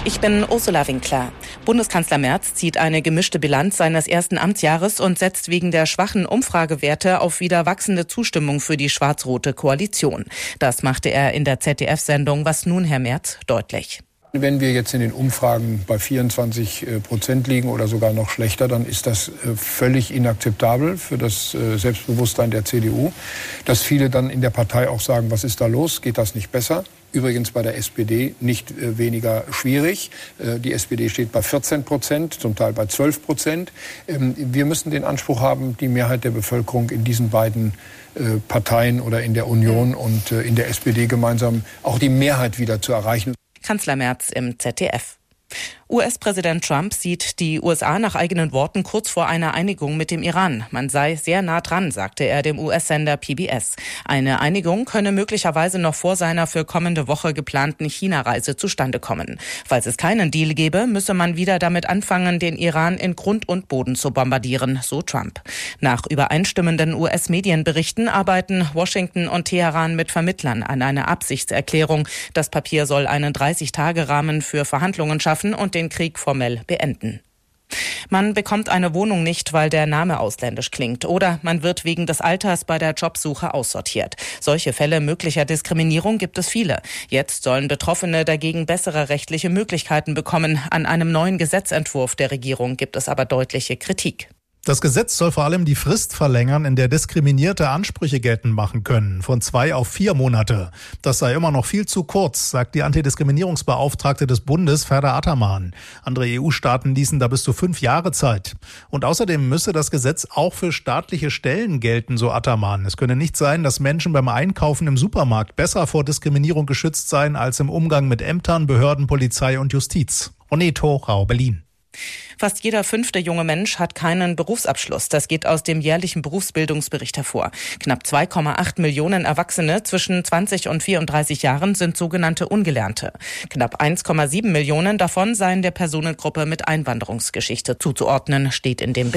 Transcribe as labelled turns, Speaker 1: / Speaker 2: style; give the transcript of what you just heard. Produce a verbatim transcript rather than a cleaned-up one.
Speaker 1: Ich bin Ursula Winkler. Bundeskanzler Merz zieht eine gemischte Bilanz seines ersten Amtsjahres und setzt wegen der schwachen Umfragewerte auf wieder wachsende Zustimmung für die schwarz-rote Koalition. Das machte er in der Z D F-Sendung Was nun, Herr Merz, deutlich.
Speaker 2: Wenn wir jetzt in den Umfragen bei vierundzwanzig Prozent liegen oder sogar noch schlechter, dann ist das völlig inakzeptabel für das Selbstbewusstsein der C D U. Dass viele dann in der Partei auch sagen, was ist da los, geht das nicht besser? Übrigens bei der S P D nicht äh, weniger schwierig. Äh, die S P D steht bei vierzehn Prozent, zum Teil bei zwölf Prozent. Ähm, wir müssen den Anspruch haben, die Mehrheit der Bevölkerung in diesen beiden äh, Parteien oder in der Union und äh, in der S P D gemeinsam auch die Mehrheit wieder zu erreichen.
Speaker 1: Kanzler Merz im Z D F. U S-Präsident Trump sieht die U S A nach eigenen Worten kurz vor einer Einigung mit dem Iran. Man sei sehr nah dran, sagte er dem U S-Sender P B S. Eine Einigung könne möglicherweise noch vor seiner für kommende Woche geplanten China-Reise zustande kommen. Falls es keinen Deal gäbe, müsse man wieder damit anfangen, den Iran in Grund und Boden zu bombardieren, so Trump. Nach übereinstimmenden U S-Medienberichten arbeiten Washington und Teheran mit Vermittlern an einer Absichtserklärung. Das Papier soll einen dreißig-Tage-Rahmen für Verhandlungen schaffen und den Krieg formell beenden. Man bekommt eine Wohnung nicht, weil der Name ausländisch klingt, oder man wird wegen des Alters bei der Jobsuche aussortiert. Solche Fälle möglicher Diskriminierung gibt es viele. Jetzt sollen Betroffene dagegen bessere rechtliche Möglichkeiten bekommen. An einem neuen Gesetzentwurf der Regierung gibt es aber deutliche Kritik.
Speaker 3: Das Gesetz soll vor allem die Frist verlängern, in der Diskriminierte Ansprüche geltend machen können, von zwei auf vier Monate. Das sei immer noch viel zu kurz, sagt die Antidiskriminierungsbeauftragte des Bundes, Ferda Ataman. Andere E U-Staaten ließen da bis zu fünf Jahre Zeit. Und außerdem müsse das Gesetz auch für staatliche Stellen gelten, so Ataman. Es könne nicht sein, dass Menschen beim Einkaufen im Supermarkt besser vor Diskriminierung geschützt seien als im Umgang mit Ämtern, Behörden, Polizei und Justiz. Oneto, Rau, Berlin.
Speaker 1: Fast jeder fünfte junge Mensch hat keinen Berufsabschluss. Das geht aus dem jährlichen Berufsbildungsbericht hervor. Knapp zwei Komma acht Millionen Erwachsene zwischen zwanzig und vierunddreißig Jahren sind sogenannte Ungelernte. Knapp eins Komma sieben Millionen davon seien der Personengruppe mit Einwanderungsgeschichte zuzuordnen, steht in dem Bericht.